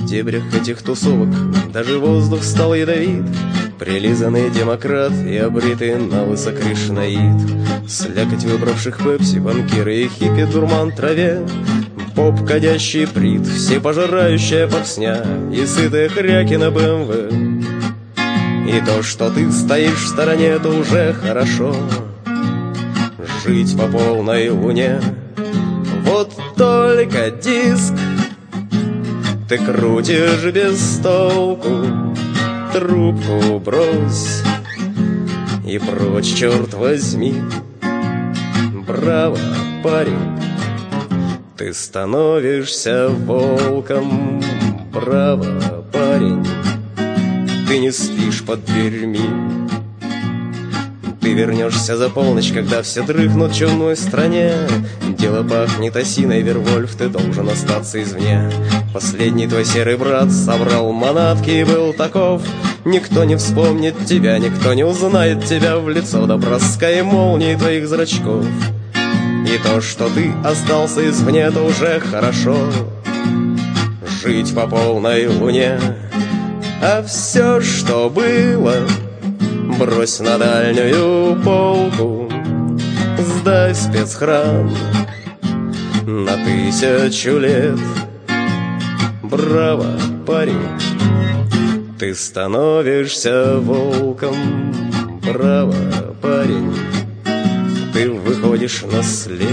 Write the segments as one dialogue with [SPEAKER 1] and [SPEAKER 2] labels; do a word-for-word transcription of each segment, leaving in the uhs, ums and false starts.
[SPEAKER 1] дебрях этих тусовок даже воздух стал ядовит. Прилизанный демократ и обритый на лысо кришнаит, слякоть выбравших пепси, банкиры и хиппи, дурман траве, поп, кадящий прит, всепожирающая попсня и сытые хряки на БМВ. И то, что ты стоишь в стороне, это уже хорошо. Жить по полной луне, вот только диск ты крутишь без толку. Трубку брось и прочь, черт возьми. Браво, парень, ты становишься волком. Браво, парень, ты не спишь под дверьми. Ты вернешься за полночь, когда все дрыхнут в чумной стране. Дело пахнет осиной, Вервольф, ты должен остаться извне. Последний твой серый брат собрал манатки и был таков. Никто не вспомнит тебя, никто не узнает тебя в лицо до броска и молнии твоих зрачков. И то, что ты остался извне, это уже хорошо. Жить по полной луне, а все, что было, брось на дальнюю полку. Сдай в спецхран на тысячу лет. Браво, парень, ты становишься волком. Браво, парень, ты выходишь на след.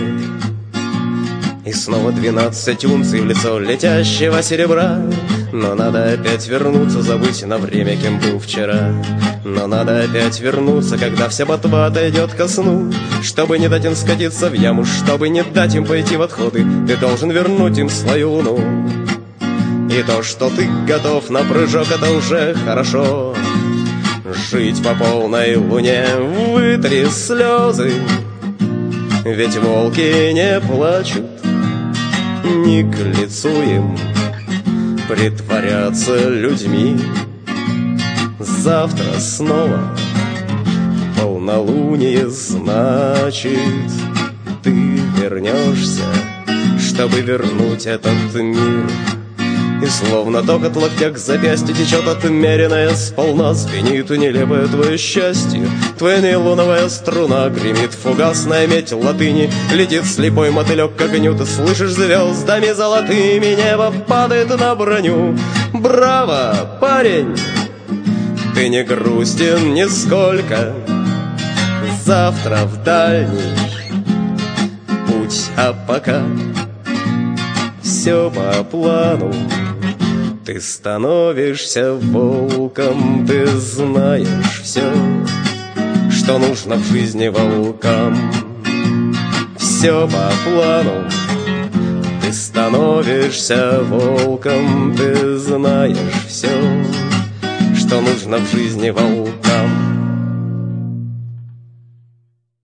[SPEAKER 1] И снова двенадцать унций в лицо летящего серебра. Но надо опять вернуться, забыть на время, кем был вчера. Но надо опять вернуться, когда вся ботва отойдет ко сну. Чтобы не дать им скатиться в яму, чтобы не дать им пойти в отходы, ты должен вернуть им свою луну. И то, что ты готов на прыжок, это уже хорошо. Жить по полной луне, вытри слезы, ведь волки не плачут, не к лицу им притворяться людьми. Завтра снова полнолуние, значит, ты вернешься, чтобы вернуть этот мир. И словно ток от локтя к запястью течет отмеренная сполна, звенит нелепое твое счастье. Твоя нейлоновая струна гремит, фугасная медь латыни. Летит слепой мотылек к огню, ты слышишь звездами золотыми. Небо падает на броню. Браво, парень, ты не грустен нисколько. Завтра в дальний путь, а пока все по плану. Ты становишься волком, ты знаешь все, что нужно в жизни волкам. Все по плану. Ты становишься волком, ты знаешь все, что нужно в жизни волкам.